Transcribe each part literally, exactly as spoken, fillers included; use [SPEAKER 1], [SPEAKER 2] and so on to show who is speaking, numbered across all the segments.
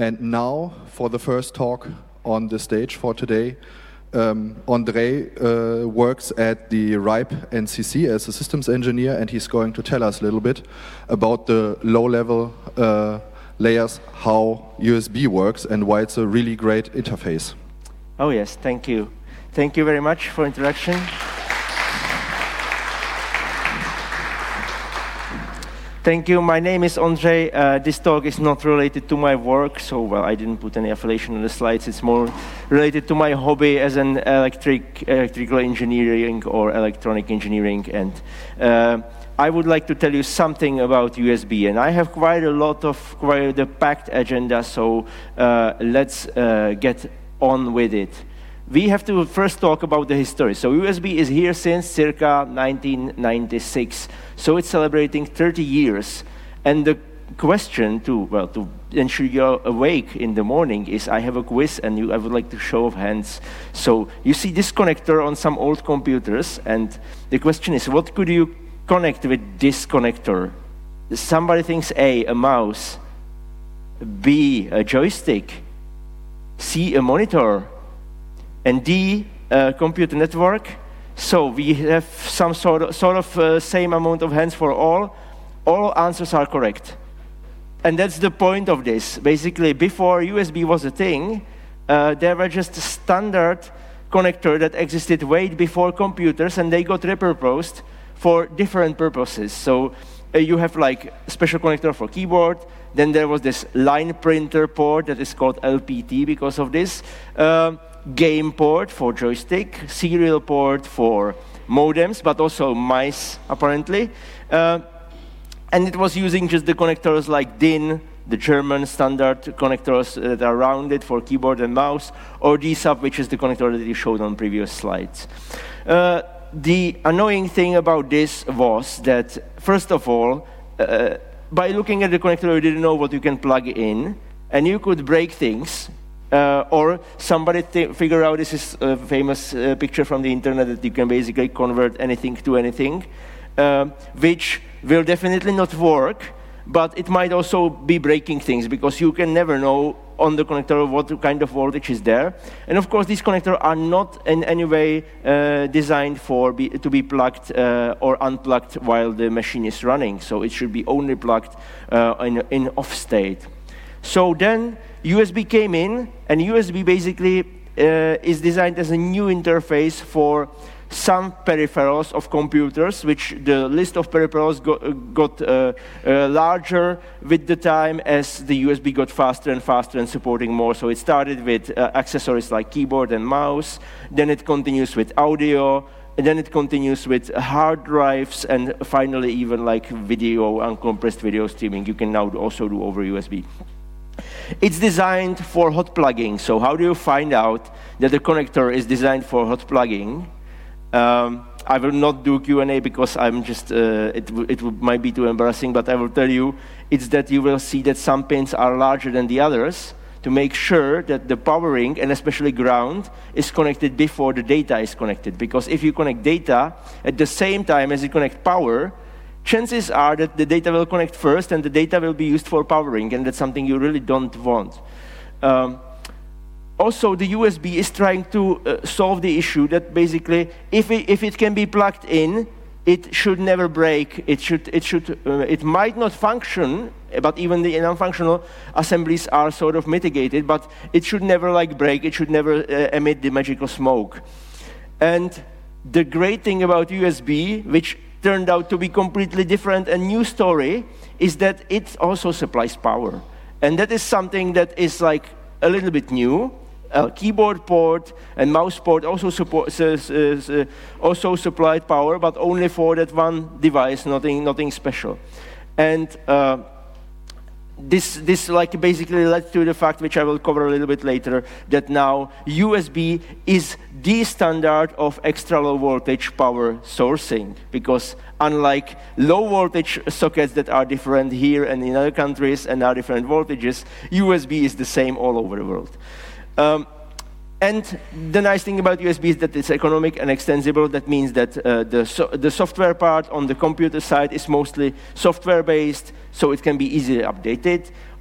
[SPEAKER 1] And now, for the first talk on the stage for today, um, Andrei uh, works at the RIPE N C C as a systems engineer, and he's going to tell us a little bit about the low-level uh, layers, how U S B works, and why it's a really great interface.
[SPEAKER 2] Oh yes, thank you. Thank you very much for introduction. Thank you. My name is Andrei. Uh, this talk is not related to my work, so well, I didn't put any affiliation on the slides. It's more related to my hobby as an electric, electrical engineering or electronic engineering. And uh, I would like to tell you something about U S B. And I have quite a lot of, quite a packed agenda, so uh, let's uh, get on with it. We have to first talk about the history. So U S B is here since circa nineteen ninety-six. So it's celebrating thirty years. And the question to, well, to ensure you're awake in the morning is I have a quiz and you, I would like to show of hands. So you see this connector on some old computers, and the question is, what could you connect with this connector? Somebody thinks A, a mouse, B, a joystick, C, a monitor, and D, uh, computer network. So we have some sort of, sort of uh, same amount of hands for all. All answers are correct. And that's the point of this. Basically, before U S B was a thing, uh, there were just a standard connector that existed way before computers, and they got repurposed for different purposes. So uh, you have like a special connector for keyboard. Then there was this line printer port that is called L P T because of this. Uh, game port for joystick, serial port for modems, but also mice, apparently. Uh, and it was using just the connectors like D I N, the German standard connectors that are rounded for keyboard and mouse, or D sub, which is the connector that you showed on previous slides. Uh, the annoying thing about this was that, first of all, uh, by looking at the connector, you didn't know what you can plug in, and you could break things. Uh, or somebody figure out, this is a famous uh, picture from the internet, that you can basically convert anything to anything, uh, which will definitely not work, but it might also be breaking things, because you can never know on the connector what kind of voltage is there. And of course, these connectors are not in any way uh, designed for be, to be plugged uh, or unplugged while the machine is running, so it should be only plugged uh, in, in off state. So then U S B came in, and U S B basically uh, is designed as a new interface for some peripherals of computers, which the list of peripherals got, uh, got uh, uh, larger with the time as the U S B got faster and faster and supporting more. So it started with uh, accessories like keyboard and mouse, then it continues with audio, and then it continues with hard drives, and finally even like video, uncompressed video streaming, you can now also do over U S B. It's designed for hot plugging. So how do you find out that the connector is designed for hot plugging? Um, I will not do Q and A because I'm just, uh, it, it might be too embarrassing, but I will tell you, it's that you will see that some pins are larger than the others to make sure that the powering, and especially ground, is connected before the data is connected. Because if you connect data at the same time as you connect power, chances are that the data will connect first, and the data will be used for powering, and that's something you really don't want. Um, also, the U S B is trying to uh, solve the issue that basically, if it, if it can be plugged in, it should never break. It should, it should, uh, it might not function, but even the non-functional assemblies are sort of mitigated, but it should never like break. It should never uh, emit the magical smoke. And the great thing about U S B, which turned out to be completely different and new story, is that it also supplies power. And that is something that is like a little bit new. A keyboard port and mouse port also support, uh, uh, also supplied power, but only for that one device, nothing, nothing special. And uh, This, this like basically led to the fact, which I will cover a little bit later, that now U S B is the standard of extra low voltage power sourcing, because unlike low voltage sockets that are different here and in other countries and are different voltages, U S B is the same all over the world. Um, And the nice thing about U S B is that it's economic and extensible. That means that uh, the, so the software part on the computer side is mostly software-based, so it can be easily updated.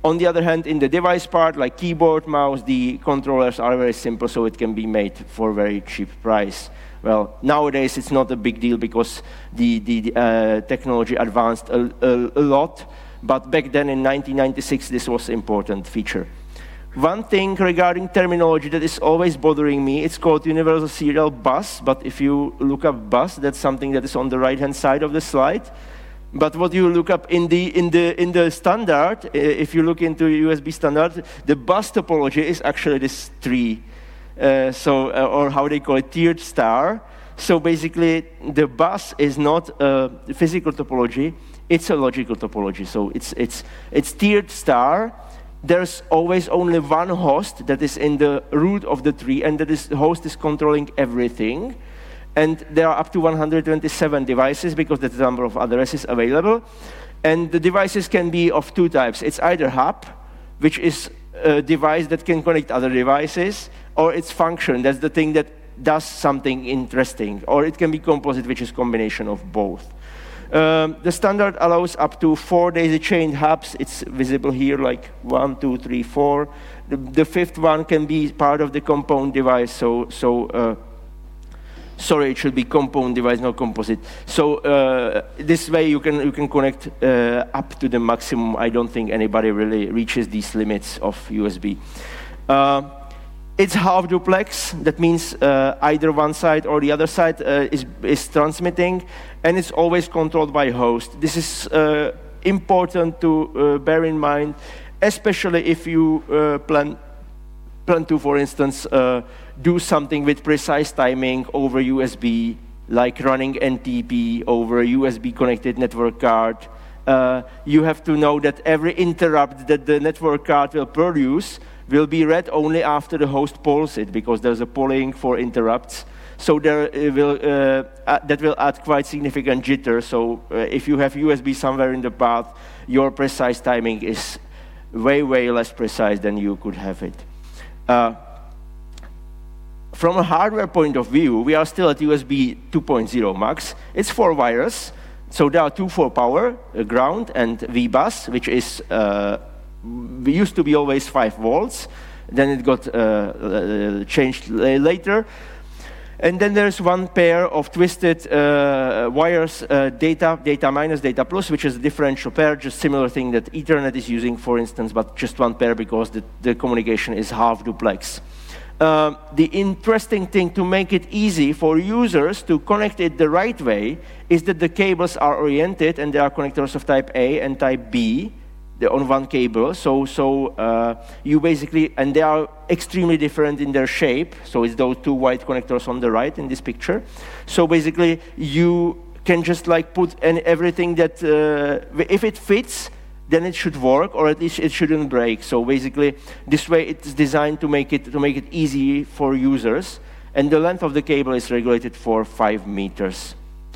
[SPEAKER 2] On the other hand, in the device part, like keyboard, mouse, the controllers are very simple, so it can be made for a very cheap price. Well, nowadays it's not a big deal because the, the uh, technology advanced a, a, a lot, but back then in nineteen ninety-six, this was an important feature. One thing regarding terminology that is always bothering me, it's called Universal Serial Bus, but if you look up bus, that's something that is on the right-hand side of the slide. But what you look up in the, in the, in the standard, if you look into U S B standard, the bus topology is actually this tree. Uh, so, uh, or how they call it, tiered star. So basically, the bus is not a physical topology, it's a logical topology. So it's, it's, it's tiered star. There's always only one host that is in the root of the tree, and that is, the host is controlling everything. And there are up to one hundred twenty-seven devices because that's the number of addresses available. And the devices can be of two types. It's either hub, which is a device that can connect other devices, or it's function, that's the thing that does something interesting. Or it can be composite, which is a combination of both. Um, the standard allows up to four daisy-chained hubs. It's visible here, like one, two, three, four. The, the fifth one can be part of the compound device, so, so uh, sorry, it should be compound device, not composite. So uh, this way you can you can connect uh, up to the maximum. I don't think anybody really reaches these limits of U S B. Uh, it's half duplex. That means uh, either one side or the other side uh, is is transmitting, and it's always controlled by host. This is uh, important to uh, bear in mind, especially if you uh, plan. plan to, for instance, uh, do something with precise timing over U S B, like running N T P over a U S B-connected network card. Uh, you have to know that every interrupt that the network card will produce will be read only after the host polls it, because there's a polling for interrupts. So there will, uh, uh, that will add quite significant jitter. So uh, if you have U S B somewhere in the path, your precise timing is way, way less precise than you could have it. Uh, from a hardware point of view, we are still at U S B two point oh max. It's four wires, so there are two for power, uh, ground, and V bus, which is uh, used to be always five volts. Then it got uh, uh, changed later. And then there's one pair of twisted uh, wires, uh, data, data minus, data plus, which is a differential pair, just similar thing that Ethernet is using, for instance, but just one pair because the, the communication is half duplex. Uh, the interesting thing to make it easy for users to connect it the right way is that the cables are oriented, and there are connectors of type A and type B. They're on one cable, so so uh, you basically, and they are extremely different in their shape. So it's those two white connectors on the right in this picture. So basically, you can just like put in everything that uh, if it fits, then it should work, or at least it shouldn't break. So basically, this way it's designed to make it to make it easy for users. And the length of the cable is regulated for five meters.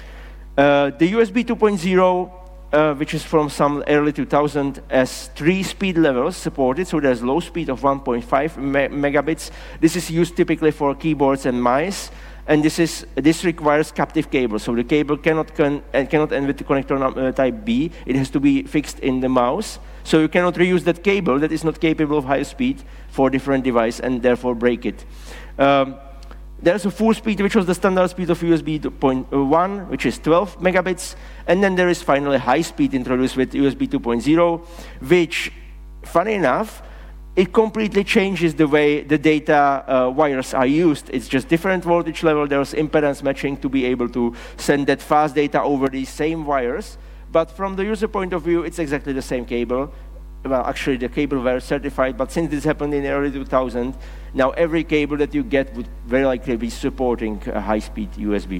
[SPEAKER 2] Uh, the U S B two point oh. Uh, which is from some early two thousand, has three speed levels supported. So there's low speed of one point five me megabits. This is used typically for keyboards and mice. And this is this requires captive cable. So the cable cannot con uh, cannot end with the connector uh, type B. It has to be fixed in the mouse. So you cannot reuse that cable that is not capable of high speed for different device and therefore break it. Um, There's a full speed, which was the standard speed of U S B two point one, which is twelve megabits. And then there is finally high speed introduced with U S B two point oh, which, funny enough, it completely changes the way the data uh, wires are used. It's just different voltage level. There's impedance matching to be able to send that fast data over these same wires. But from the user point of view, it's exactly the same cable. Well, actually, the cable were certified, but since this happened in early two thousand, now every cable that you get would very likely be supporting a high-speed U S B.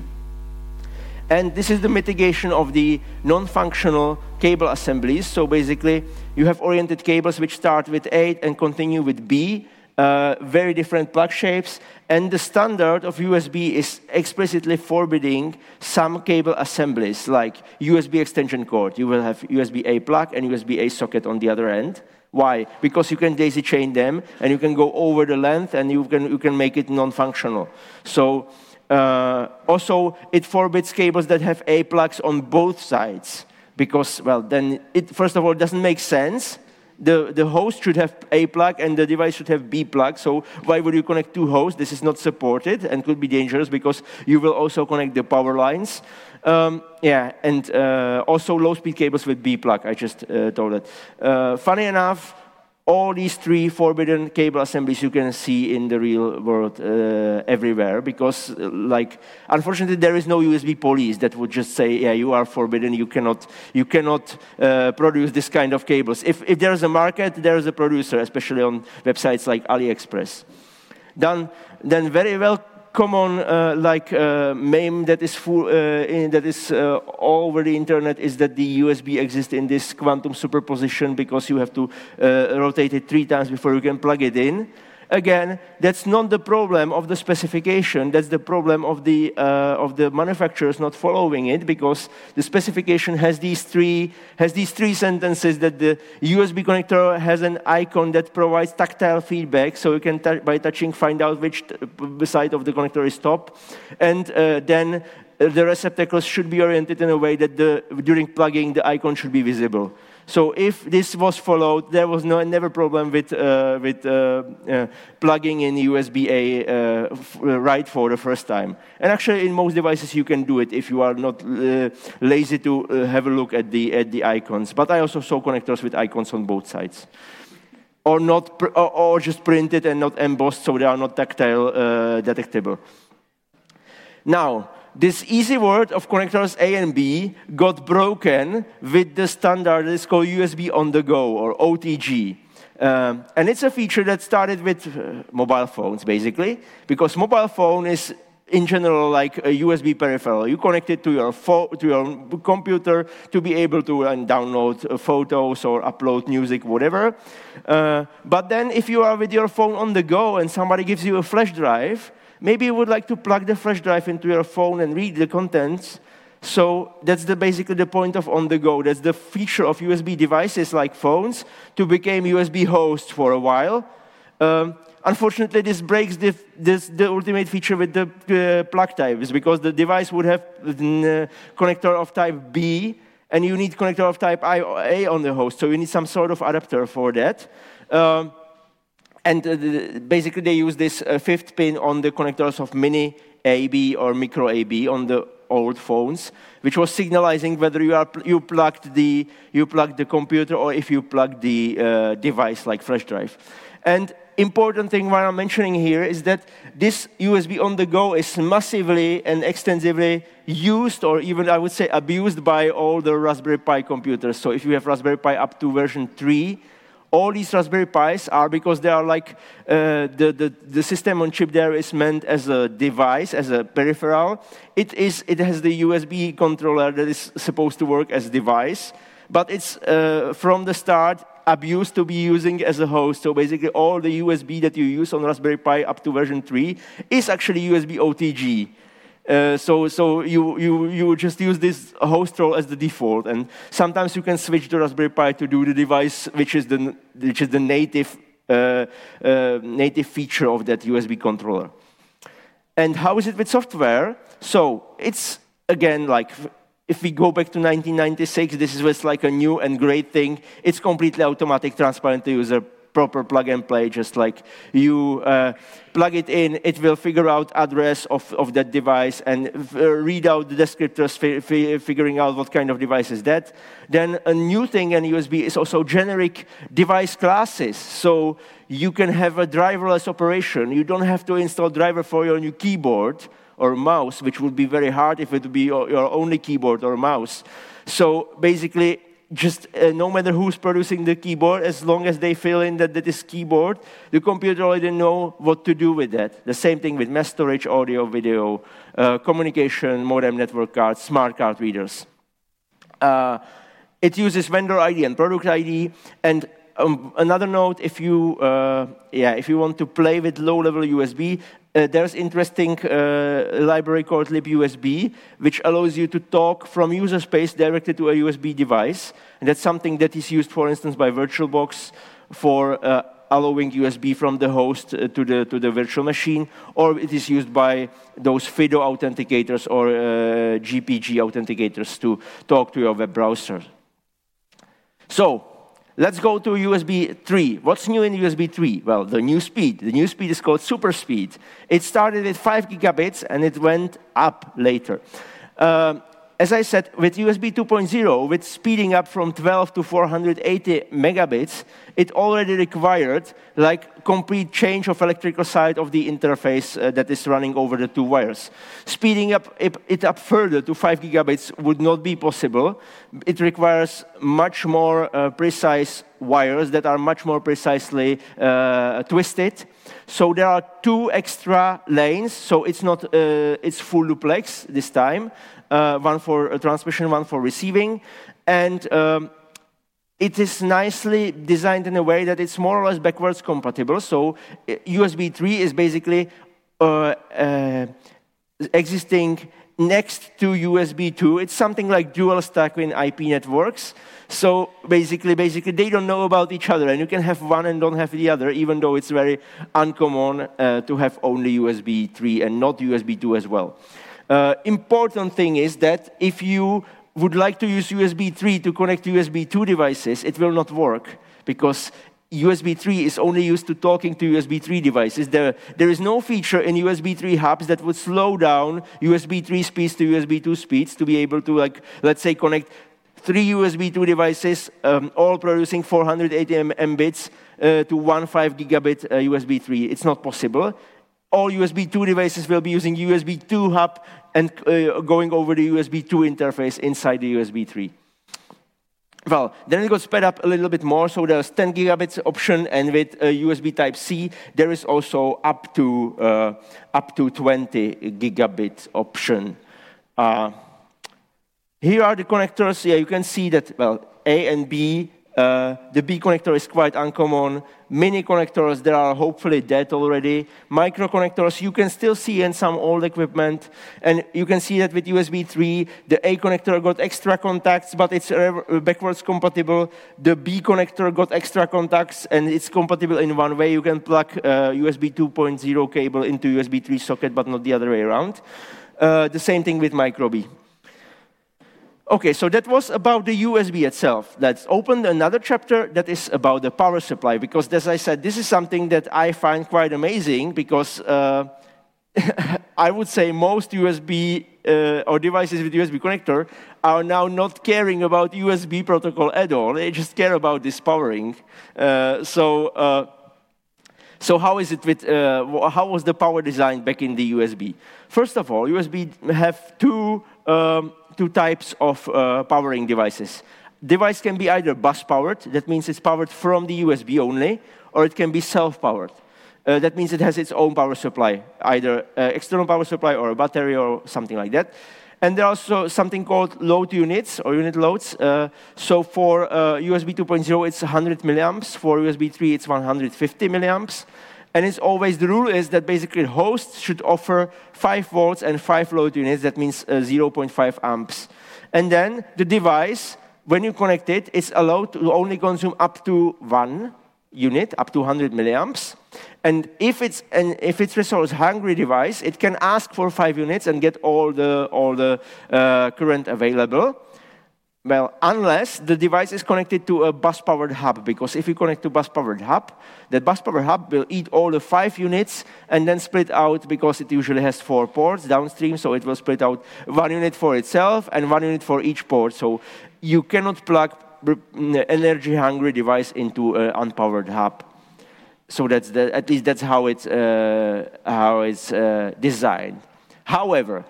[SPEAKER 2] And this is the mitigation of the non-functional cable assemblies. So basically, you have oriented cables which start with A and continue with B, uh, very different plug shapes, and the standard of U S B is explicitly forbidding some cable assemblies, like U S B extension cord. You will have U S B A plug and U S B A socket on the other end. Why? Because you can daisy chain them, and you can go over the length, and you can, you can make it non-functional. So uh, also, it forbids cables that have A plugs on both sides, because, well, then it, first of all, doesn't make sense. the, the host should have A plug and the device should have B plug. So why would you connect two hosts? This is not supported and could be dangerous because you will also connect the power lines. Um, yeah, and uh, also low-speed cables with B plug, I just uh, told it. Uh, funny enough, all these three forbidden cable assemblies you can see in the real world uh, everywhere because, uh, like, unfortunately, there is no U S B police that would just say, yeah, you are forbidden, you cannot, you cannot uh, produce this kind of cables. If, if there is a market, there is a producer, especially on websites like AliExpress. Then, then very well common uh, like uh, MAME that is full, uh, in, that is uh, all over the internet is that the U S B exists in this quantum superposition because you have to uh, rotate it three times before you can plug it in. Again, that's not the problem of the specification. That's the problem of the uh, of the manufacturers not following it, because the specification has these three has these three sentences that the U S B connector has an icon that provides tactile feedback, so you can by touching find out which side of the connector is top, and uh, then uh, the receptacles should be oriented in a way that the during plugging the icon should be visible. So if this was followed, there was no never problem with uh, with uh, uh, plugging in U S B A uh, f right for the first time. And actually, in most devices, you can do it if you are not uh, lazy to uh, have a look at the at the icons. But I also saw connectors with icons on both sides, or not, pr or, or just printed and not embossed, so they are not tactile uh, detectable. Now, this easy word of connectors A and B got broken with the standard that is called U S B on the go, or O T G. Um, and it's a feature that started with uh, mobile phones, basically, because mobile phone is, in general, like a U S B peripheral. You connect it to your, to your computer to be able to uh, download uh, photos or upload music, whatever. Uh, but then if you are with your phone on the go and somebody gives you a flash drive, maybe you would like to plug the flash drive into your phone and read the contents. So that's the, basically the point of on-the-go. That's the feature of U S B devices like phones to become U S B hosts for a while. Um, unfortunately, this breaks the, this, the ultimate feature with the uh, plug types, because the device would have a connector of type B, and you need connector of type I, A on the host. So you need some sort of adapter for that. Um, And uh, the, basically, they use this uh, fifth pin on the connectors of mini A B or micro A B on the old phones, which was signalizing whether you are you plugged the you plugged the computer or if you plugged the uh, device like flash drive. And important thing why I'm mentioning here is that this U S B on the go is massively and extensively used, or even I would say abused, by all the Raspberry Pi computers. So if you have Raspberry Pi up to version three. All these Raspberry Pis are, because they are like, uh, the, the, the system on chip there is meant as a device, as a peripheral. It, is, it has the U S B controller that is supposed to work as a device, but it's uh, from the start abused to be using as a host. So basically all the U S B that you use on Raspberry Pi up to version three is actually U S B O T G. Uh, so so you, you, you just use this host role as the default, and sometimes you can switch to Raspberry Pi to do the device, which is the, which is the native, uh, uh, native feature of that U S B controller. And how is it with software? So it's, again, like, if we go back to nineteen ninety-six, this was like a new and great thing. It's completely automatic, transparent to user, proper plug and play, just like you uh, plug it in, it will figure out address of, of that device and uh, read out the descriptors, fi fi figuring out what kind of device is that. Then a new thing in U S B is also generic device classes. So you can have a driverless operation. You don't have to install driver for your new keyboard or mouse, which would be very hard if it would be your, your only keyboard or mouse. So basically, just uh, no matter who's producing the keyboard, as long as they fill in that that is keyboard, the computer already know what to do with that. The same thing with mass storage, audio, video, uh, communication, modem, network cards, smart card readers. Uh, it uses vendor I D and product I D. And um, another note, if you, uh, yeah, if you want to play with low-level U S B, Uh, there's interesting uh, library called libUSB, which allows you to talk from user space directly to a U S B device. And that's something that is used, for instance, by VirtualBox for uh, allowing U S B from the host uh, to, the, to the virtual machine, or it is used by those FIDO authenticators or uh, G P G authenticators to talk to your web browser. So, let's go to U S B three. What's new in U S B three? Well, the new speed. The new speed is called super speed. It started at five gigabits, and it went up later. Um, as I said, with U S B two point oh, with speeding up from twelve to four hundred eighty megabits, it already required like complete change of electrical side of the interface uh, that is running over the two wires. Speeding up it, it up further to five gigabits would not be possible. It requires much more uh, precise wires that are much more precisely uh, twisted. So there are two extra lanes, so it's not uh, it's full duplex this time. Uh, one for uh, transmission, one for receiving, and um, it is nicely designed in a way that it's more or less backwards compatible. So uh, U S B three is basically uh, uh, existing next to U S B two. It's something like dual stack in I P networks. So basically, basically they don't know about each other, and you can have one and don't have the other, even though it's very uncommon uh, to have only U S B three and not U S B two as well. Uh, important thing is that if you would like to use U S B three to connect to U S B two devices, it will not work, because U S B three is only used to talking to U S B three devices. There, there is no feature in U S B three hubs that would slow down U S B three speeds to U S B two speeds to be able to, like, let's say, connect three U S B two devices, um, all producing four hundred eighty megabits uh, to one five gigabit uh, U S B three. It's not possible. All U S B two devices will be using U S B two hub and uh, going over the U S B two interface inside the U S B three. Well, then it got sped up a little bit more, so there's ten gigabits option, and with uh, U S B Type-C, there is also up to uh, up to twenty gigabit option. Uh, here are the connectors. Yeah, you can see that, well, A and B. Uh, the B connector is quite uncommon. Mini connectors, they are hopefully dead already. Micro connectors, you can still see in some old equipment. And you can see that with U S B three, the A connector got extra contacts, but it's backwards compatible. The B connector got extra contacts, and it's compatible in one way. You can plug uh, U S B two point oh cable into U S B three socket, but not the other way around. Uh, the same thing with micro B. Okay, so that was about the U S B itself. Let's open another chapter that is about the power supply, because as I said, this is something that I find quite amazing, because uh, I would say most U S B uh, or devices with U S B connector are now not caring about U S B protocol at all. They just care about this powering. Uh, so, uh, so how is it with, uh, how was the power designed back in the U S B? First of all, U S B have two um, two types of uh, powering devices. Device can be either bus-powered, that means it's powered from the U S B only, or it can be self-powered. Uh, that means it has its own power supply, either uh, external power supply or a battery or something like that. And there are also something called load units or unit loads. Uh, so for uh, U S B two point oh, it's one hundred milliamps. For U S B three, it's one hundred fifty milliamps. And it's always, the rule is that basically hosts should offer five volts and five load units. That means uh, zero point five amps. And then the device, when you connect it, it's allowed to only consume up to one unit, up to one hundred milliamps. And if it's an if it's resource-hungry device, it can ask for five units and get all the all the uh, current available. Well, unless the device is connected to a bus-powered hub, because if you connect to bus-powered hub, that bus-powered hub will eat all the five units and then split out, because it usually has four ports downstream, so it will split out one unit for itself and one unit for each port. So you cannot plug energy-hungry device into an unpowered hub. So that's the, at least that's how it's uh, how it's uh, designed. However,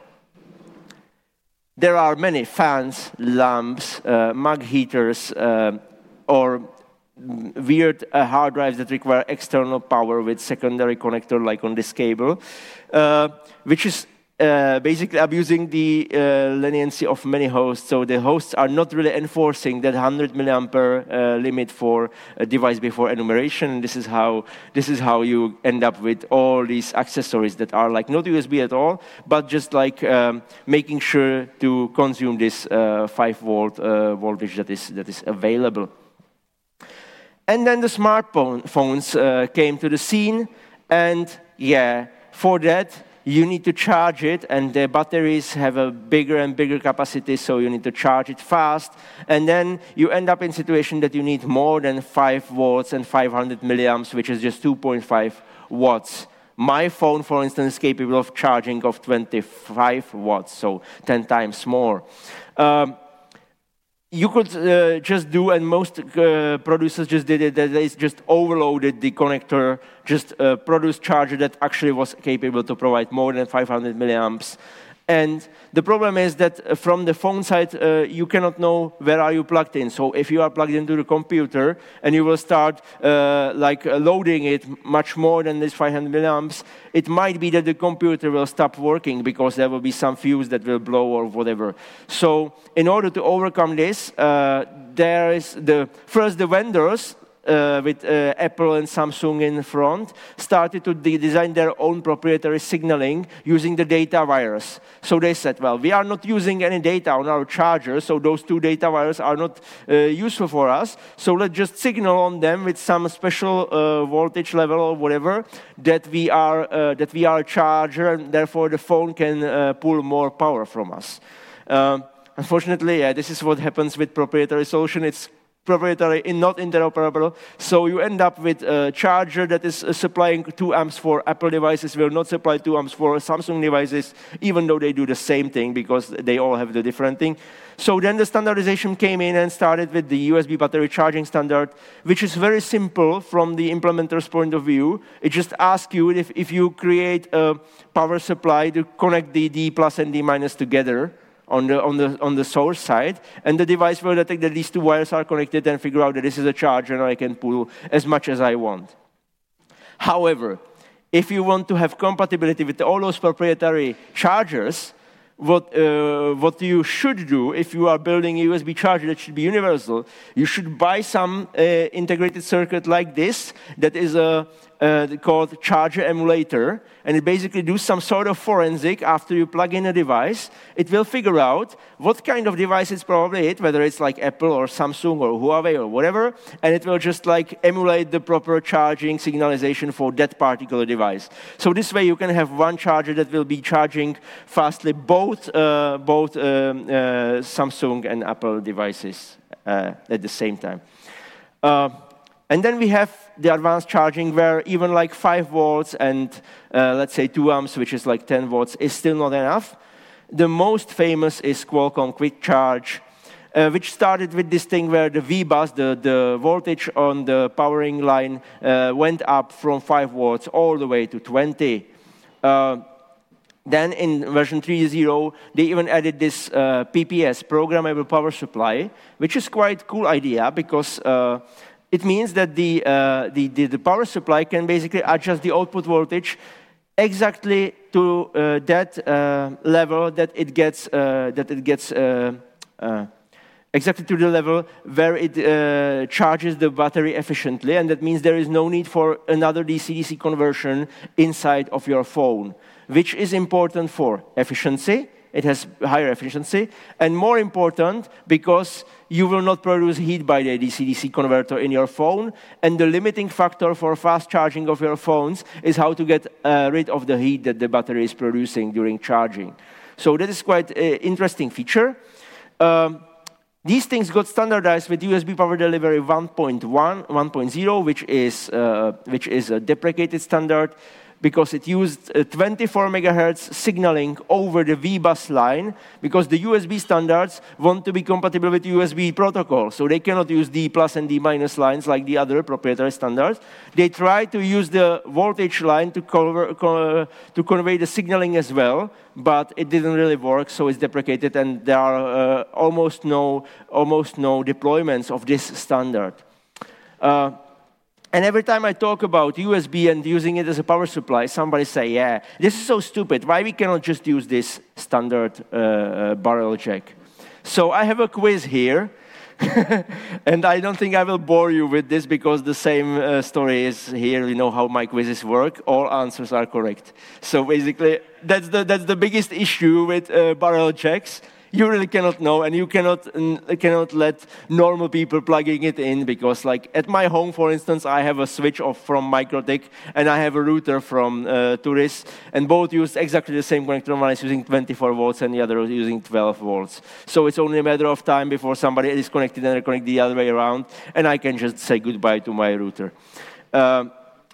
[SPEAKER 2] there are many fans, lamps, uh, mug heaters, uh, or weird uh, hard drives that require external power with secondary connector, like on this cable, uh, which is uh, basically abusing the uh, leniency of many hosts. So the hosts are not really enforcing that one hundred milliampere uh, limit for a device before enumeration. This is how this is how you end up with all these accessories that are like not U S B at all, but just like um, making sure to consume this uh, five volt uh, voltage that is that is available. And then the smartphones uh, came to the scene, and yeah, for that, you need to charge it, and the batteries have a bigger and bigger capacity, so you need to charge it fast. And then you end up in a situation that you need more than five volts and five hundred milliamps, which is just two point five watts. My phone, for instance, is capable of charging of twenty-five watts, so ten times more. Um, You could uh, just do, and most uh, producers just did it, that they just overloaded the connector, just uh, produced charger that actually was capable to provide more than five hundred milliamps. And the problem is that from the phone side, uh, you cannot know where are you plugged in. So if you are plugged into the computer and you will start uh, like uh, loading it much more than this five hundred milliamps, it might be that the computer will stop working because there will be some fuse that will blow or whatever. So in order to overcome this, uh, there is the first the vendors. Uh, with uh, Apple and Samsung in front, started to de design their own proprietary signaling using the data virus. So they said, well, we are not using any data on our charger, so those two data viruses are not uh, useful for us. So let's just signal on them with some special uh, voltage level or whatever that we are uh, that we are a charger, and therefore the phone can uh, pull more power from us. Uh, unfortunately, yeah, this is what happens with proprietary solution. It's proprietary and not interoperable, so you end up with a charger that is uh, supplying two amps for Apple devices, will not supply two amps for Samsung devices, even though they do the same thing because they all have the different thing. So then the standardization came in and started with the U S B battery charging standard, which is very simple from the implementer's point of view. It just asks you if, if you create a power supply to connect the D plus and D minus together, on the, on, the, on the source side, and the device will detect that these two wires are connected and figure out that this is a charger and I can pull as much as I want. However, if you want to have compatibility with all those proprietary chargers, what, uh, what you should do if you are building a U S B charger that should be universal, you should buy some uh, integrated circuit like this that is a Uh, called charger emulator, and it basically does some sort of forensic after you plug in a device. It will figure out what kind of device it's probably it, whether it's like Apple or Samsung or Huawei or whatever, and it will just like emulate the proper charging signalization for that particular device. So this way you can have one charger that will be charging fastly both, uh, both um, uh, Samsung and Apple devices uh, at the same time. Uh, And then we have the advanced charging where even like five volts and uh, let's say two amps, which is like ten volts, is still not enough. The most famous is Qualcomm Quick Charge, uh, which started with this thing where the V bus, the, the voltage on the powering line, uh, went up from five volts all the way to twenty. Uh, Then in version three point oh, they even added this uh, P P S, Programmable Power Supply, which is quite a cool idea because uh, it means that the, uh, the, the, the power supply can basically adjust the output voltage exactly to uh, that uh, level that it gets, uh, that it gets uh, uh, exactly to the level where it uh, charges the battery efficiently, and that means there is no need for another D C D C conversion inside of your phone, which is important for efficiency. It has higher efficiency, and more important, because you will not produce heat by the D C D C converter in your phone, and the limiting factor for fast charging of your phones is how to get uh, rid of the heat that the battery is producing during charging. So that is quite an interesting feature. Um, These things got standardized with U S B Power Delivery one point one, one point oh, which is, uh, which is a deprecated standard, because it used uh, twenty-four megahertz signaling over the V bus line, because the U S B standards want to be compatible with U S B protocol, so they cannot use D plus and D minus lines like the other proprietary standards. They try to use the voltage line to, cover, co to convey the signaling as well, but it didn't really work, so it's deprecated, and there are uh, almost no, almost no deployments of this standard. Uh, And every time I talk about U S B and using it as a power supply, somebody say, yeah, this is so stupid. Why we cannot just use this standard uh, barrel jack? So I have a quiz here. And I don't think I will bore you with this because the same uh, story is here. You know how my quizzes work. All answers are correct. So basically, that's the, that's the biggest issue with uh, barrel jacks. you really cannot know, and you cannot uh, cannot let normal people plugging it in, because like at my home, for instance, I have a switch off from MikroTik, and I have a router from uh, Turris, and both use exactly the same connector. One is using twenty-four volts, and the other is using twelve volts. So it's only a matter of time before somebody is connected and reconnect the other way around, and I can just say goodbye to my router. Um,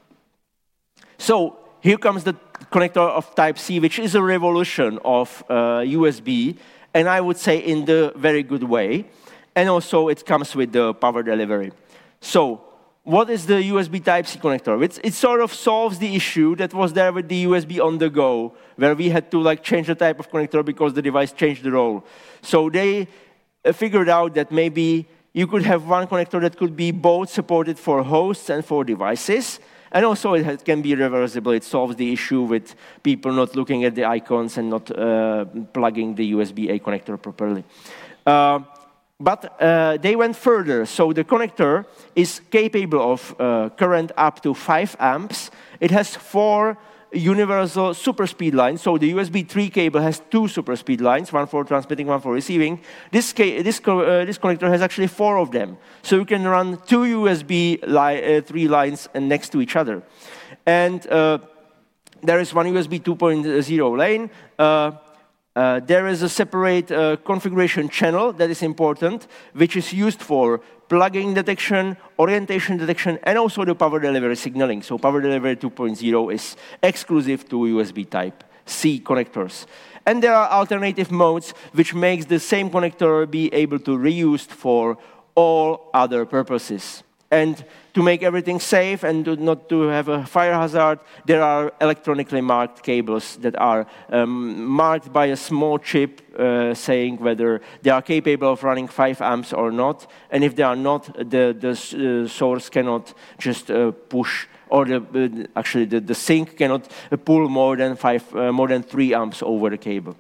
[SPEAKER 2] so here comes the connector of Type-C, which is a revolution of uh, U S B, and I would say in the very good way. And also it comes with the power delivery. So what is the U S B Type-C connector? It's, it sort of solves the issue that was there with the U S B on the go, where we had to like change the type of connector because the device changed the role. So they uh, figured out that maybe you could have one connector that could be both supported for hosts and for devices. And also it has, can be reversible. It solves the issue with people not looking at the icons and not uh, plugging the U S B A connector properly. Uh, but uh, they went further. So the connector is capable of uh, current up to five amps. It has four universal super speed lines. So the U S B three cable has two super speed lines, one for transmitting, one for receiving. This, this, uh, this connector has actually four of them. So you can run two U S B li uh, three lines next to each other. And uh, there is one U S B two point oh lane. Uh, Uh, there is a separate uh, configuration channel that is important, which is used for plugging detection, orientation detection, and also the power delivery signaling. So power delivery two point oh is exclusive to U S B Type-C connectors. And there are alternative modes which makes the same connector be able to be reused for all other purposes. And to make everything safe and to not to have a fire hazard, there are electronically marked cables that are um, marked by a small chip uh, saying whether they are capable of running five amps or not. And if they are not, the, the uh, source cannot just uh, push, or the, uh, actually the, the sink cannot pull more than five, uh, more than three amps over the cable.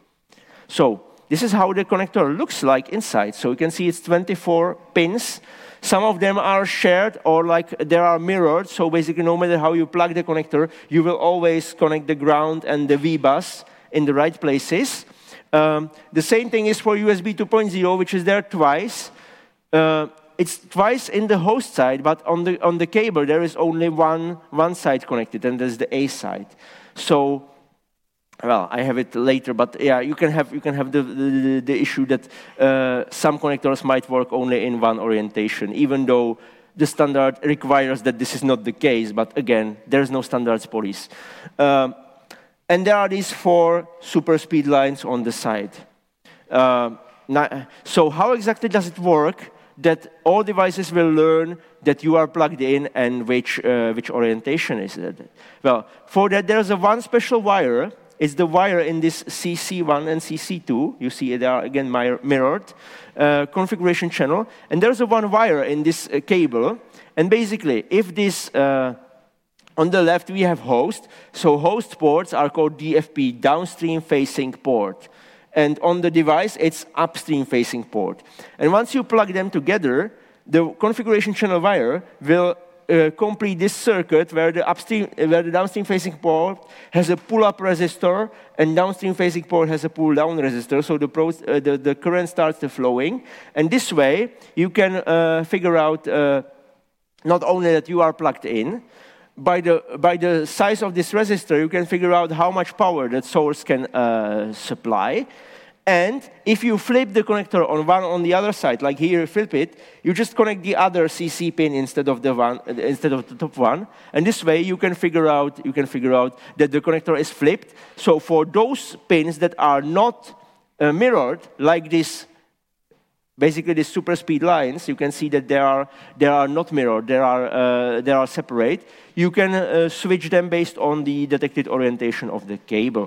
[SPEAKER 2] So this is how the connector looks like inside. So you can see it's twenty-four pins. Some of them are shared or like they are mirrored. So basically, no matter how you plug the connector, you will always connect the ground and the V bus in the right places. Um, the same thing is for U S B two point oh, which is there twice. Uh, it's twice in the host side, but on the on the cable there is only one one side connected, and there's the A side. So, well, I have it later, but yeah, you can have you can have the the, the issue that uh, some connectors might work only in one orientation, even though the standard requires that this is not the case. But again, there's no standards police. Um, and there are these four super speed lines on the side. Uh, so how exactly does it work that all devices will learn that you are plugged in and which uh, which orientation is it? Well, for that there's a one special wire. It's the wire in this C C one and C C two. You see they are, again, mirrored uh, configuration channel. And there's a one wire in this uh, cable. And basically, if this, uh, on the left, we have host. So host ports are called D F P, downstream facing port. And on the device, it's upstream facing port. And once you plug them together, the configuration channel wire will Uh, complete this circuit where the upstream, uh, where the downstream facing port has a pull-up resistor and downstream facing port has a pull-down resistor, so the, pro uh, the, the current starts the flowing. And this way, you can uh, figure out uh, not only that you are plugged in, by the, by the size of this resistor, you can figure out how much power that source can uh, supply. And if you flip the connector on one on the other side, like here, flip it, you just connect the other C C pin instead of the one, instead of the top one, and this way you can figure out you can figure out that the connector is flipped. So for those pins that are not uh, mirrored, like this, basically these super speed lines, you can see that they are they are not mirrored, they are uh, they are separate. You can uh, switch them based on the detected orientation of the cable.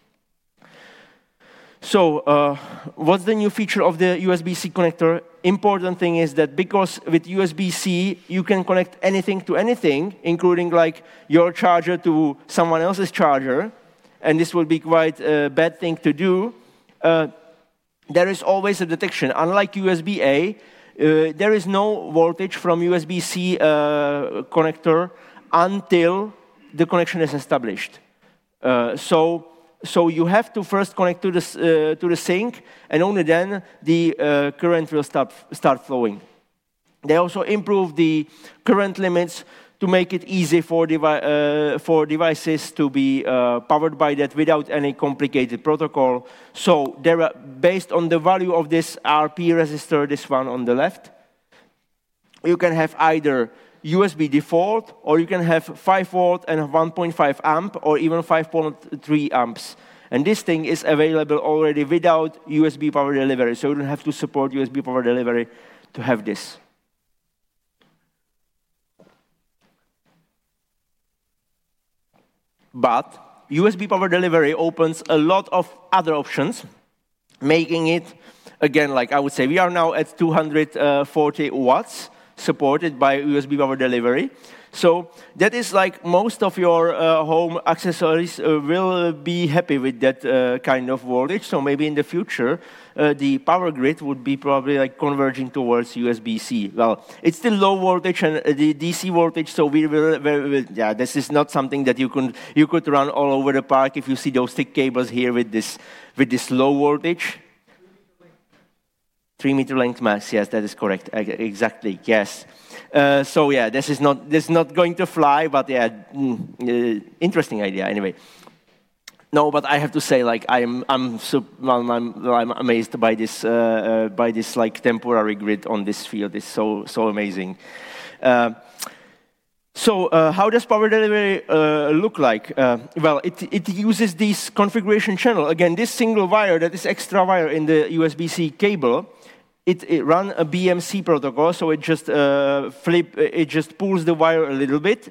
[SPEAKER 2] So, uh, what's the new feature of the U S B C connector? Important thing is that because with U S B C, you can connect anything to anything, including like your charger to someone else's charger, and this would be quite a bad thing to do. Uh, there is always a detection. Unlike U S B A, uh, there is no voltage from U S B C uh, connector until the connection is established. Uh, so, so you have to first connect to the, uh, to the sink, and only then the uh, current will start, start flowing. They also improved the current limits to make it easy for, devi uh, for devices to be uh, powered by that without any complicated protocol. So there are, based on the value of this R P resistor, this one on the left, you can have either U S B default, or you can have five volt and one point five amp, or even five point three amps. And this thing is available already without U S B power delivery, so you don't have to support U S B power delivery to have this. But U S B power delivery opens a lot of other options, making it, again, like I would say, we are now at two hundred forty watts, supported by U S B power delivery. So that is like most of your uh, home accessories uh, will be happy with that uh, kind of voltage. So maybe in the future, uh, the power grid would be probably like converging towards U S B C. Well, it's still low voltage and uh, the D C voltage, so we will, we will, yeah, this is not something that you could, you could run all over the park if you see those thick cables here with this, with this low voltage. Three meter length max, yes, that is correct, exactly, yes. Uh, so yeah, this is not this is not going to fly, but yeah, mm, uh, interesting idea anyway. No, but I have to say, like I'm I'm so, well, I'm, I'm amazed by this uh, uh, by this like temporary grid on this field. It's so so amazing. Uh, So uh, how does power delivery uh, look like? Uh, well, it, it uses this configuration channel. Again, this single wire, that is extra wire in the U S B C cable, it, it runs a B M C protocol, so it just uh, flip, it just pulls the wire a little bit.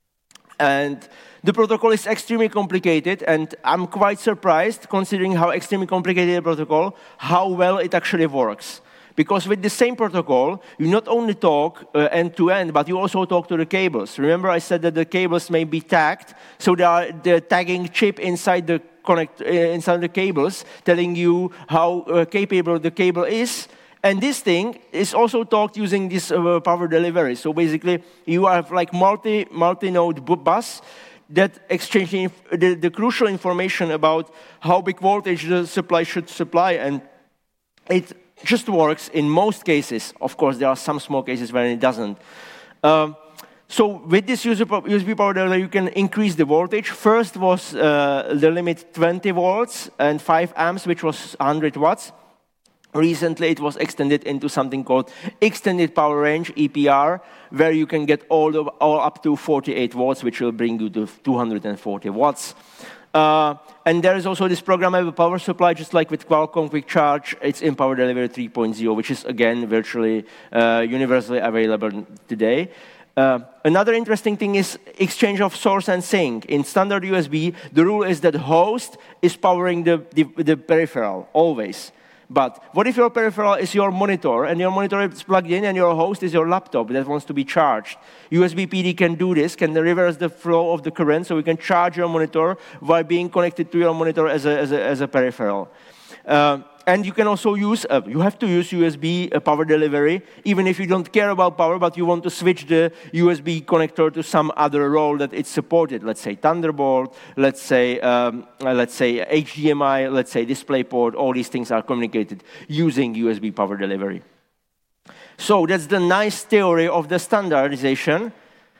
[SPEAKER 2] And the protocol is extremely complicated, and I'm quite surprised, considering how extremely complicated the protocol, how well it actually works. Because with the same protocol, you not only talk uh, end-to-end, but you also talk to the cables. Remember I said that the cables may be tagged, so there are the tagging chip inside the, connect, uh, inside the cables telling you how uh, capable the cable is. And this thing is also talked using this uh, power delivery. So basically, you have like multi, multi-node bus that exchange the, the crucial information about how big voltage the supply should supply, and it just works in most cases. Of course, there are some small cases where it doesn't. Um, so with this U S B power delivery, you can increase the voltage. First was uh, the limit twenty volts and five amps, which was one hundred watts. Recently, it was extended into something called Extended Power Range, E P R, where you can get all, the, all up to forty-eight volts, which will bring you to two hundred forty watts. Uh, and there is also this programmable power supply, just like with Qualcomm Quick Charge. It's in Power Delivery three point oh, which is, again, virtually uh, universally available today. Uh, another interesting thing is exchange of source and sink. In standard U S B, the rule is that host is powering the, the, the peripheral, always. But what if your peripheral is your monitor, and your monitor is plugged in, and your host is your laptop that wants to be charged? U S B P D can do this, can reverse the flow of the current, so we can charge your monitor while being connected to your monitor as a, as a, as a peripheral. Uh, and you can also use, uh, you have to use U S B uh, power delivery, even if you don't care about power, but you want to switch the U S B connector to some other role that it's supported. Let's say Thunderbolt, let's say, um, uh, let's say H D M I, let's say DisplayPort. All these things are communicated using U S B power delivery. So that's the nice theory of the standardization.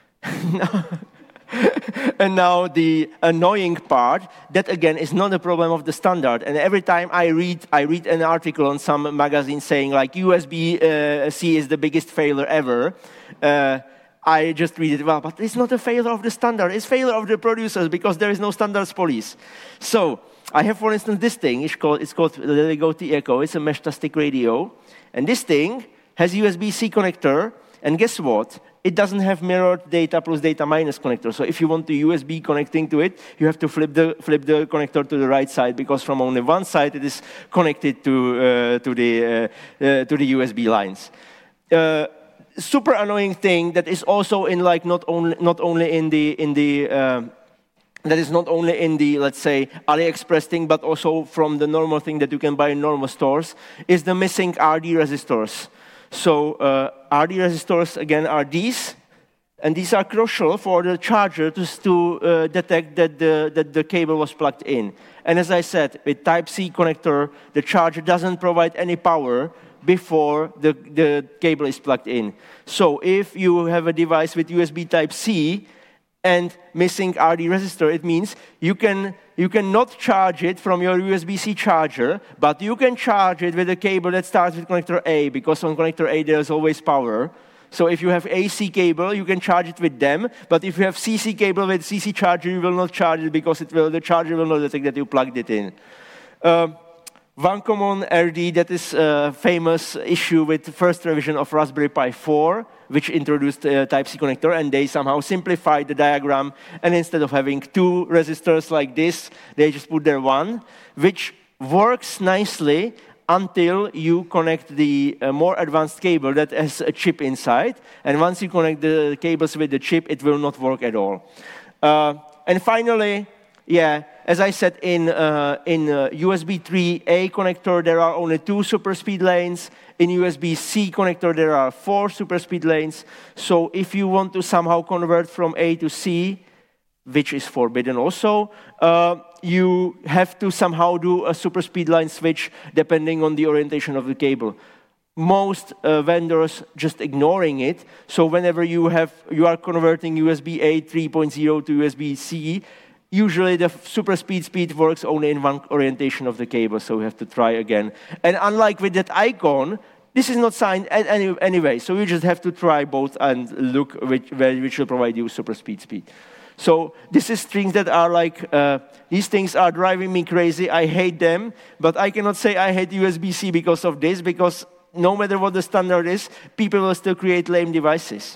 [SPEAKER 2] And now the annoying part, that again is not a problem of the standard. And every time I read, I read an article on some magazine saying like U S B C is the biggest failure ever, uh, I just read it, well, but it's not a failure of the standard, it's failure of the producers because there is no standards police. So I have, for instance, this thing, it's called, it's called the Lego T-Echo, it's a Meshtastic radio, and this thing has U S B C connector, and guess what? It doesn't have mirrored data plus data minus connector. So if you want to U S B connecting to it, you have to flip the flip the connector to the right side, because from only one side it is connected to uh, to the uh, uh, to the U S B lines. Uh, super annoying thing that is also in like not only not only in the in the uh, that is not only in the, let's say, AliExpress thing, but also from the normal thing that you can buy in normal stores, is the missing R D resistors. So uh, R D resistors, again, are these, And these are crucial for the charger to, to uh, detect that the, that the cable was plugged in. And as I said, with Type-C connector, the charger doesn't provide any power before the, the cable is plugged in. So if you have a device with U S B Type-C and missing R D resistor, it means you can you cannot charge it from your U S B-C charger, but you can charge it with a cable that starts with connector A, because on connector A there's always power. So if you have A C cable, you can charge it with them, but if you have C C cable with C C charger, you will not charge it because it will, the charger will not detect that you plugged it in. Um, one common R D that is a famous issue with the first revision of Raspberry Pi four, which introduced a Type-C connector, and they somehow simplified the diagram, and instead of having two resistors like this, they just put there one, which works nicely until you connect the uh, more advanced cable that has a chip inside. And once you connect the cables with the chip, it will not work at all. Uh, and finally, yeah, as I said, in, uh, in uh, U S B three A connector, there are only two super speed lanes. In U S B-C connector, there are four super speed lanes. So if you want to somehow convert from A to C, which is forbidden also, uh, you have to somehow do a super speed line switch depending on the orientation of the cable. Most uh, vendors just ignoring it. So whenever you have you are converting U S B A three point oh to U S B-C, usually the super speed speed works only in one orientation of the cable, so you have to try again. And unlike with that icon, this is not signed any, anyway, so you just have to try both and look which, which will provide you super speed speed. So this is things that are like, uh, these things are driving me crazy. I hate them, but I cannot say I hate U S B-C because of this, because no matter what the standard is, people will still create lame devices.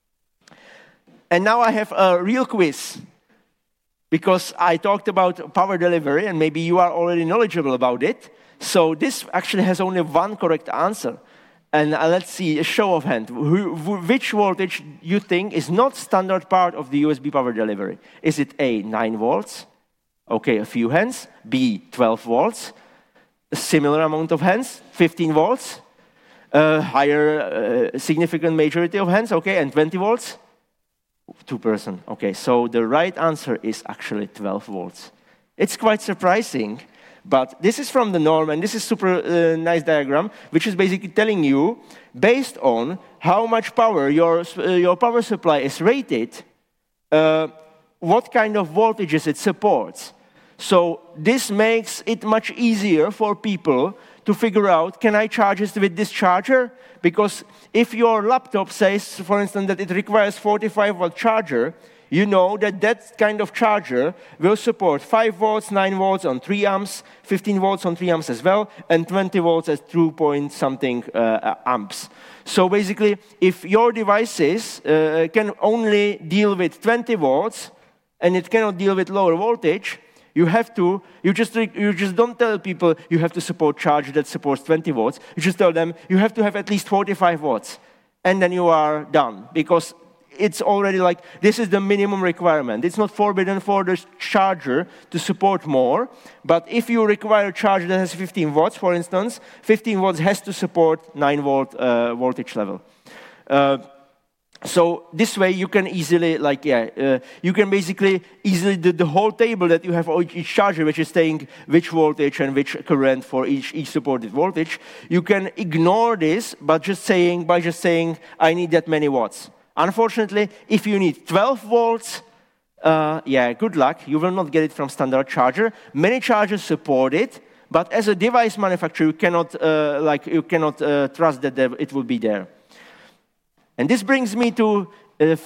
[SPEAKER 2] And now I have a real quiz, because I talked about power delivery, and maybe you are already knowledgeable about it. So this actually has only one correct answer. And uh, let's see, a show of hand. Who, who, which voltage you think is not standard part of the U S B power delivery? Is it A, nine volts? Okay, a few hands. B, twelve volts. A similar amount of hands, fifteen volts. A higher, uh, significant majority of hands, okay, and twenty volts? Two person, okay. So the right answer is actually twelve volts. It's quite surprising. But this is from the norm, and this is super uh, nice diagram, which is basically telling you, based on how much power your, uh, your power supply is rated, uh, what kind of voltages it supports. So this makes it much easier for people to figure out, can I charge this with this charger? Because if your laptop says, for instance, that it requires forty-five volt charger, you know that that kind of charger will support five volts, nine volts on three amps, fifteen volts on three amps as well, and twenty volts at two point something uh, amps. So basically, if your devices uh, can only deal with twenty volts, and it cannot deal with lower voltage, you have to, you just, you just don't tell people you have to support charger that supports twenty volts. You just tell them you have to have at least forty-five watts, and then you are done, because it's already like, this is the minimum requirement. It's not forbidden for the charger to support more, but if you require a charger that has fifteen watts, for instance, fifteen watts has to support nine volt uh, voltage level. Uh, so this way you can easily, like, yeah, uh, you can basically easily do the whole table that you have for each charger, which is saying which voltage and which current for each, each supported voltage. You can ignore this, but just saying, by just saying, I need that many watts. Unfortunately, if you need twelve volts, uh, yeah, good luck. You will not get it from standard charger. Many chargers support it, but as a device manufacturer, you cannot, uh, like, you cannot uh, trust that it will be there. And this brings me to a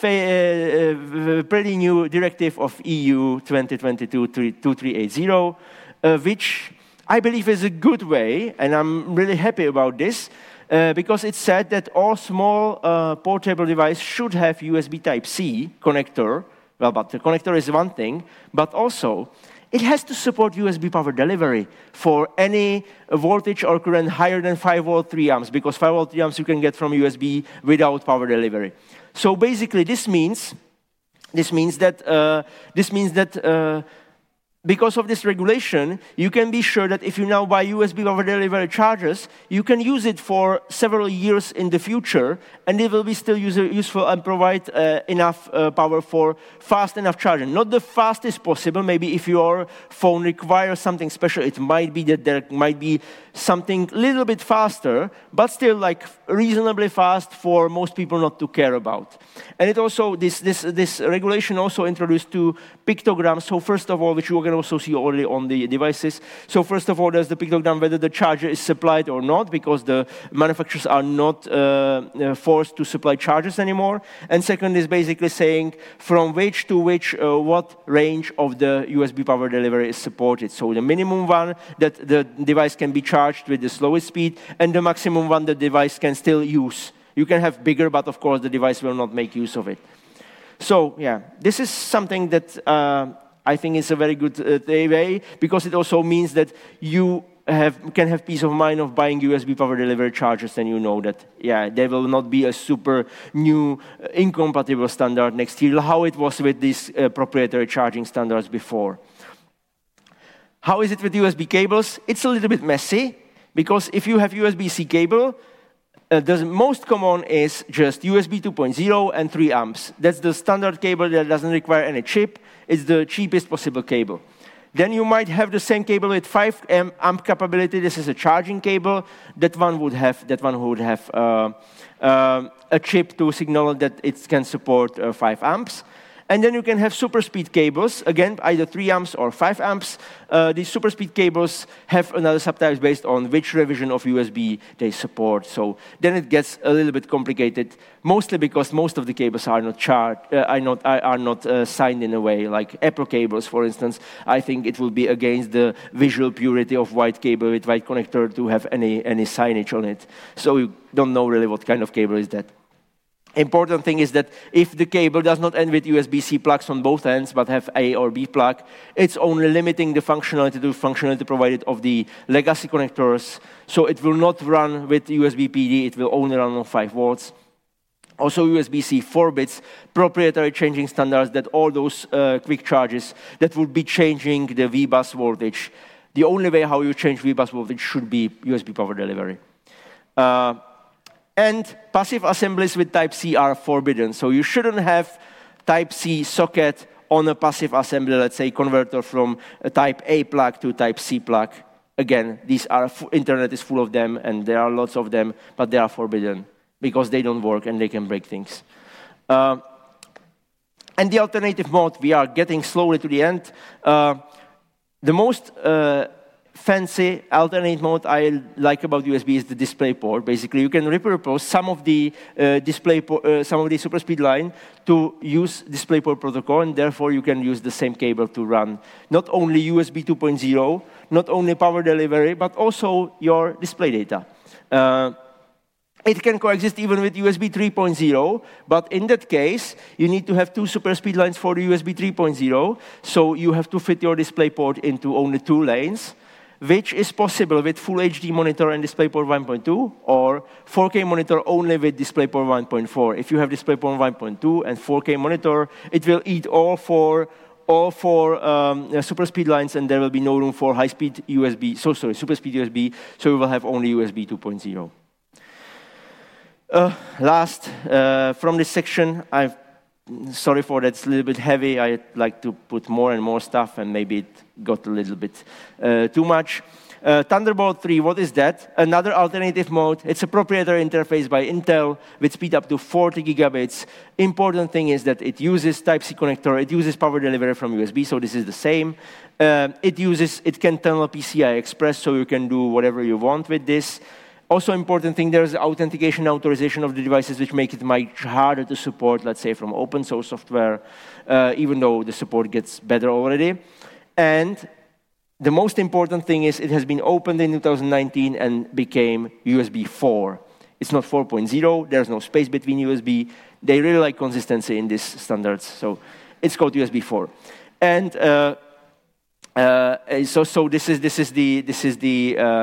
[SPEAKER 2] uh, pretty new directive of E U twenty twenty-two dash twenty-three eighty, uh, which I believe is a good way, and I'm really happy about this. Uh, because it said that all small uh, portable devices should have U S B Type-C connector. Well, but the connector is one thing, but also it has to support U S B power delivery for any voltage or current higher than five volt three amps, because five volt three amps you can get from U S B without power delivery. So basically, this means this means that uh, this means that uh, because of this regulation, you can be sure that if you now buy U S B power delivery chargers, you can use it for several years in the future, and it will be still user useful and provide uh, enough uh, power for fast enough charging. Not the fastest possible. Maybe if your phone requires something special, it might be that there might be something a little bit faster, but still like reasonably fast for most people not to care about. And it also, this, this, this regulation also introduced two pictograms. So first of all, which you can also see already on the devices. So first of all, there's the pictogram whether the charger is supplied or not, because the manufacturers are not uh, forced to supply chargers anymore. And second is basically saying from which to which, uh, what range of the U S B power delivery is supported. So the minimum one that the device can be charged with the slowest speed, and the maximum one the device can still use. You can have bigger, but of course the device will not make use of it. So yeah, this is something that uh, I think is a very good uh, way, because it also means that you have, can have peace of mind of buying U S B power delivery chargers, and you know that, yeah, there will not be a super new uh, incompatible standard next year, how it was with these uh, proprietary charging standards before. How is it with U S B cables? It's a little bit messy, because if you have U S B C cable, Uh, the most common is just U S B two point oh and three amps. That's the standard cable that doesn't require any chip. It's the cheapest possible cable. Then you might have the same cable with five amp capability. This is a charging cable. That one would have, that one would have uh, uh, a chip to signal that it can support uh, five amps. And then you can have super speed cables, again, either three amps or five amps. Uh, these super speed cables have another subtypes based on which revision of U S B they support. So then it gets a little bit complicated, mostly because most of the cables are not charged, uh, are not, are not uh, signed in a way, like Apple cables, for instance. I think it will be against the visual purity of white cable with white connector to have any, any signage on it. So you don't know really what kind of cable is that. Important thing is that if the cable does not end with U S B C plugs on both ends, but have A or B plug, it's only limiting the functionality to functionality provided of the legacy connectors. So it will not run with U S B P D, it will only run on five volts. Also U S B C forbids proprietary changing standards, that all those uh, quick charges that would be changing the V bus voltage. The only way how you change V bus voltage should be U S B power delivery. Uh, And passive assemblies with Type-C are forbidden. So you shouldn't have Type-C socket on a passive assembly, let's say converter from a Type-A plug to Type-C plug. Again, these are, internet is full of them, and there are lots of them, but they are forbidden because they don't work and they can break things. Uh, and the alternative mode, we are getting slowly to the end. Uh, the most uh, fancy alternate mode I like about U S B is the DisplayPort. Basically, you can repurpose some of the uh, display uh, some of the super speed line to use DisplayPort protocol, and therefore you can use the same cable to run not only U S B two point oh, not only power delivery, but also your display data. Uh, It can coexist even with U S B three point oh, but in that case, you need to have two super speed lines for the U S B three point oh, so you have to fit your DisplayPort into only two lanes, which is possible with Full H D monitor and DisplayPort one point two, or four K monitor only with DisplayPort one point four. If you have DisplayPort one point two and four K monitor, it will eat all four, all four um, uh, super speed lines, and there will be no room for high-speed U S B, so sorry, super speed U S B, so you will have only U S B two point oh. Uh, last, uh, from this section, I'm sorry for that, it's a little bit heavy. I'd like to put more and more stuff, and maybe it got a little bit uh, too much. Uh, Thunderbolt three, what is that? Another alternative mode. It's a proprietary interface by Intel with speed up to forty gigabits. Important thing is that it uses Type-C connector, it uses power delivery from U S B, so this is the same. Uh, it uses, it can tunnel P C I Express, so you can do whatever you want with this. Also important thing, there's authentication and authorization of the devices, which make it much harder to support, let's say, from open source software, uh, even though the support gets better already. And the most important thing is it has been opened in two thousand nineteen and became U S B four. It's not four point oh, there's no space between U S B. They really like consistency in these standards, so it's called U S B four. And uh, uh, so, so this is this is the this is the uh,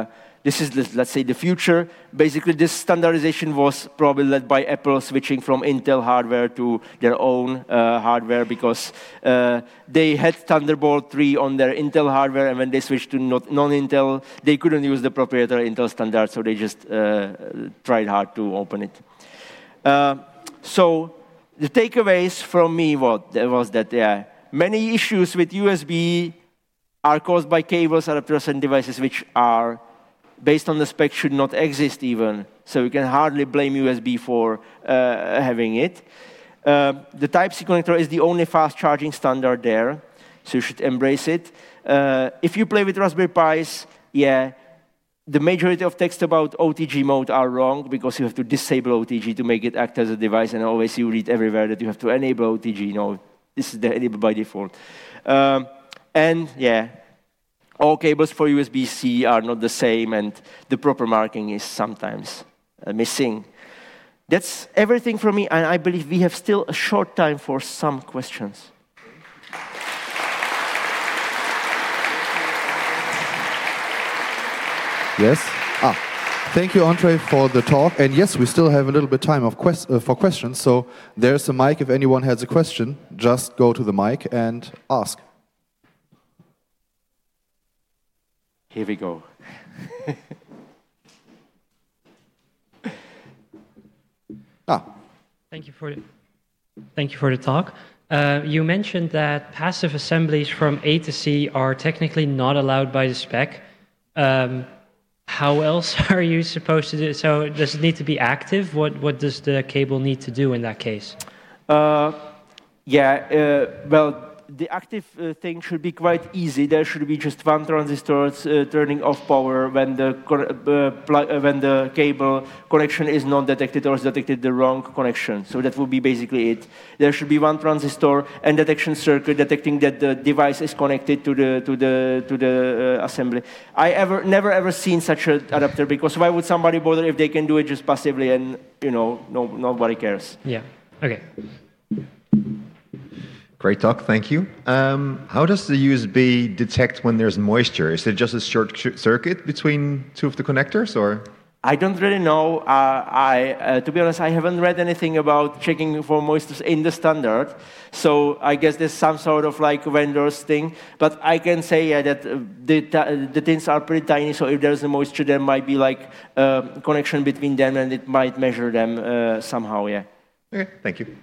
[SPEAKER 2] this is, let's say, the future. Basically, this standardization was probably led by Apple switching from Intel hardware to their own uh, hardware because uh, they had Thunderbolt three on their Intel hardware, and when they switched to non-Intel, they couldn't use the proprietary Intel standard, so they just uh, tried hard to open it. Uh, so the takeaways from me what, was that yeah, many issues with U S B are caused by cables, adapters, and devices which are based on the spec should not exist even. So you can hardly blame U S B for uh, having it. Uh, the Type-C connector is the only fast charging standard there, so you should embrace it. Uh, if you play with Raspberry Pis, yeah, the majority of text about O T G mode are wrong because you have to disable O T G to make it act as a device, and always you read everywhere that you have to enable O T G. No, this is enabled by default. Um, and yeah, all cables for U S B C are not the same, and the proper marking is sometimes uh, missing. That's everything from me, and I believe we have still a short time for some questions.
[SPEAKER 1] Yes? Ah, thank you, Andre, for the talk. And yes, we still have a little bit time of quest uh, for questions, so there's a mic. If anyone has a question, just go to the mic and ask.
[SPEAKER 2] Here we go.
[SPEAKER 1] ah.
[SPEAKER 3] Thank you for the, thank you for the talk. Uh, you mentioned that passive assemblies from A to C are technically not allowed by the spec. Um, how else are you supposed to do it? So does it need to be active? What, what does the cable need to do in that case?
[SPEAKER 2] Uh, yeah, uh, well, the active uh, thing should be quite easy. There should be just one transistor uh, turning off power when the uh, uh, when the cable connection is not detected or is detected the wrong connection. So that would be basically it. There should be one transistor and detection circuit detecting that the device is connected to the to the to the uh, assembly. I ever never ever seen such an adapter because why would somebody bother if they can do it just passively and you know no nobody cares.
[SPEAKER 3] Yeah. Okay.
[SPEAKER 4] Great talk, thank you. Um, how does the U S B detect when there's moisture? Is it just a short circuit between two of the connectors, or?
[SPEAKER 2] I don't really know. Uh, I, uh, to be honest, I haven't read anything about checking for moisture in the standard. So I guess there's some sort of like vendors thing. But I can say yeah, that the, the tins are pretty tiny. So if there's a moisture, there might be like a connection between them, and it might measure them uh, somehow. Yeah.
[SPEAKER 4] Okay, thank you.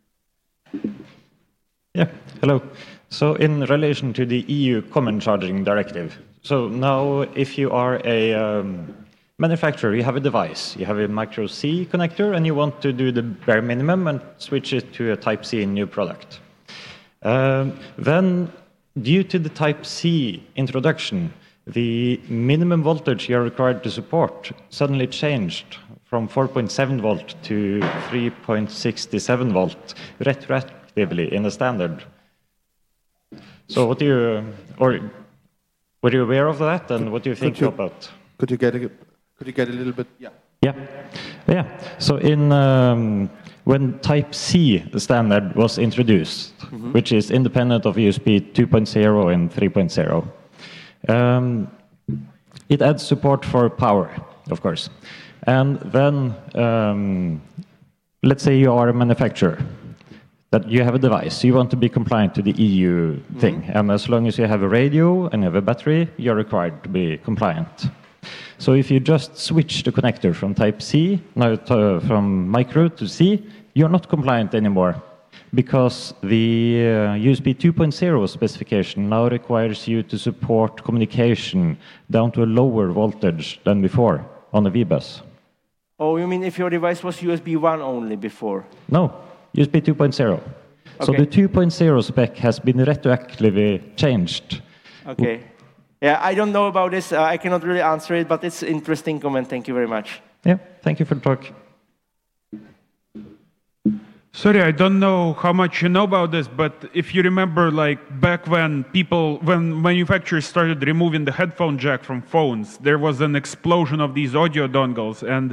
[SPEAKER 5] Yeah, hello. So in relation to the E U Common Charging Directive, so now if you are a um, manufacturer, you have a device, you have a micro C connector, and you want to do the bare minimum and switch it to a Type C new product. Um, then, due to the Type C introduction, the minimum voltage you're required to support suddenly changed from four point seven volt to three point six seven volt retroactively in the standard. So what do you, or were you aware of that, and what do you think
[SPEAKER 1] you,
[SPEAKER 5] about?
[SPEAKER 1] Could you get a, could you get a little bit? Yeah.
[SPEAKER 5] Yeah, yeah. So in um, when Type C standard was introduced, mm-hmm. which is independent of U S B two point oh and three point oh, um, it adds support for power, of course. And then, um, let's say you are a manufacturer, that you have a device, you want to be compliant to the E U thing, mm-hmm. and as long as you have a radio and you have a battery, you're required to be compliant. So if you just switch the connector from Type C, no, to, from micro to C, you're not compliant anymore, because the uh, U S B two point oh specification now requires you to support communication down to a lower voltage than before on a V bus.
[SPEAKER 2] Oh, you mean if your device was U S B one only before?
[SPEAKER 5] No, U S B two point oh. Okay. So the two point oh spec has been retroactively changed.
[SPEAKER 2] Okay. Yeah, I don't know about this. Uh, I cannot really answer it, but it's an interesting comment. Thank you very much.
[SPEAKER 5] Yeah, thank you for the talk.
[SPEAKER 6] Sorry, I don't know how much you know about this, but if you remember, like back when people, when manufacturers started removing the headphone jack from phones, there was an explosion of these audio dongles, and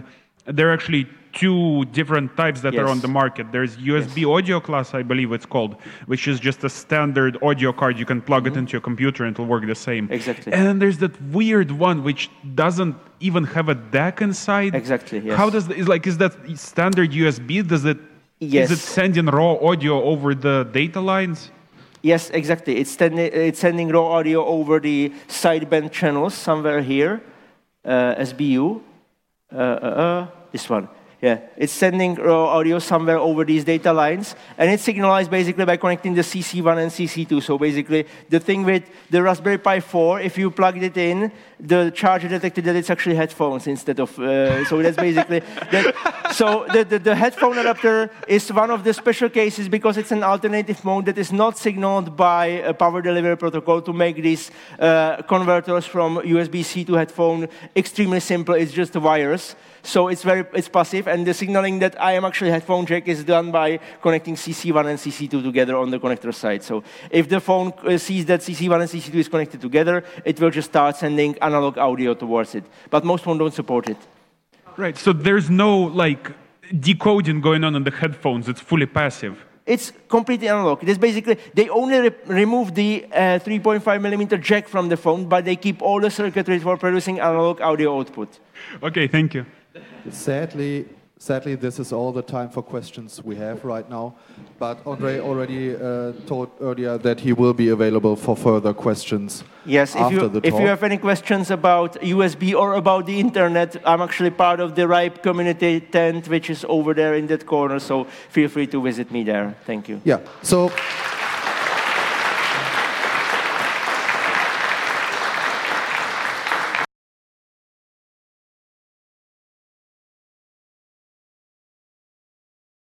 [SPEAKER 6] there are actually two different types that
[SPEAKER 2] Yes.
[SPEAKER 6] are on the market. There's U S B
[SPEAKER 2] Yes.
[SPEAKER 6] audio class, I believe it's called, which is just a standard audio card. You can plug it into your computer and it'll work the same.
[SPEAKER 2] Exactly.
[SPEAKER 6] And then there's that weird one which doesn't even have a D A C inside.
[SPEAKER 2] Exactly, yes.
[SPEAKER 6] How does the, is like is that standard U S B? Does it
[SPEAKER 2] Yes.
[SPEAKER 6] is it sending raw audio over the data lines?
[SPEAKER 2] Yes, exactly. It's, send, it's sending raw audio over the sideband channels somewhere here, uh, S B U, uh, uh, uh, this one. Yeah, it's sending raw audio somewhere over these data lines, and it's signalized basically by connecting the C C one and C C two. So basically, the thing with the Raspberry Pi four, if you plugged it in, the charger detected that it's actually headphones instead of. Uh, so that's basically that. So the, the the headphone adapter is one of the special cases because it's an alternative mode that is not signaled by a power delivery protocol to make these uh, converters from U S B C to headphone extremely simple. It's just the wires. So it's very it's passive, and the signaling that I am actually headphone jack is done by connecting C C one and C C two together on the connector side. So if the phone uh, sees that C C one and C C two is connected together, it will just start sending analog audio towards it. But most phones don't support it.
[SPEAKER 6] Right. So there's no like decoding going on in the headphones. It's fully passive.
[SPEAKER 2] It's completely analog. It is basically, they only re remove the uh, three point five millimeter jack from the phone, but they keep all the circuitry for producing analog audio output.
[SPEAKER 6] Okay, thank you.
[SPEAKER 1] Sadly, sadly, this is all the time for questions we have right now. But Andre already uh, told earlier that he will be available for further questions.
[SPEAKER 2] Yes, if
[SPEAKER 1] after
[SPEAKER 2] you,
[SPEAKER 1] the
[SPEAKER 2] if
[SPEAKER 1] talk.
[SPEAKER 2] you have any questions about U S B or about the internet, I'm actually part of the RIPE community tent, which is over there in that corner. So feel free to visit me there. Thank you.
[SPEAKER 1] Yeah. So.